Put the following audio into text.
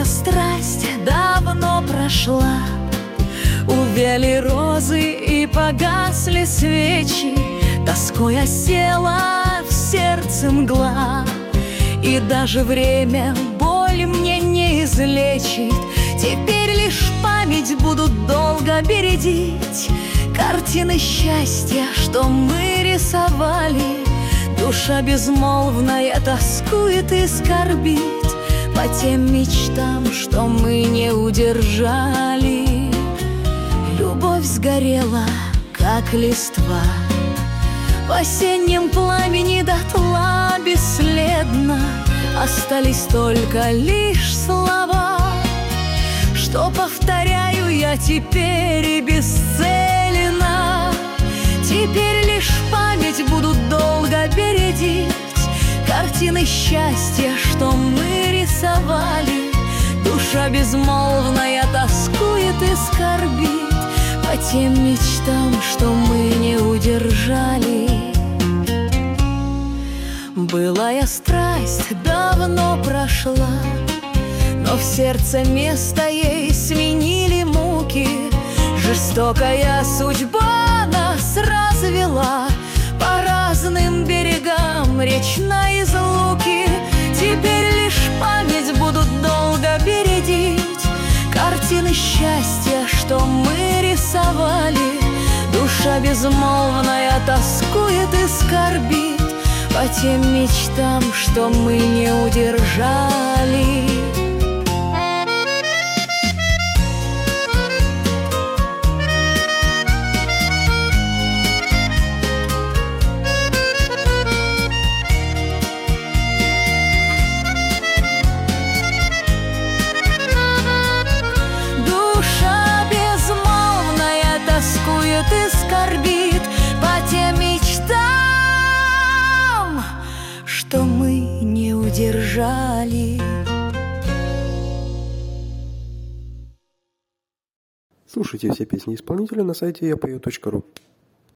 страсть давно прошла, увяли розы и погасли свечи, тоской осела в сердце мгла. И даже время боль мне не излечит, теперь лишь память будут долго бередить картины счастья, что мы рисовали. Душа безмолвная тоскует и скорбит по тем мечтам, что мы не удержали. Любовь сгорела, как листва, в осеннем пламени дотла бесследно. Остались только лишь слова, что повторяю я теперь и бесцельно. Теперь лишь память будут долго бередить картины счастья, что мы рисовали. Душа безмолвная тоскует и скорбит по тем мечтам, что мы не удержали. Былая страсть давно прошла, но в сердце место ей сменили муки. Жестокая судьба нас развела по разным берегам речной излуки. Теперь лишь память будут долго бередить картины счастья, что мы рисовали. Душа безмолвная тоскует и скорбит по тем мечтам, что мы не удержали. Тоскует и скорбит по тем мечтам, что мы не удержали. Слушайте все песни исполнителя на сайте yapою.ru.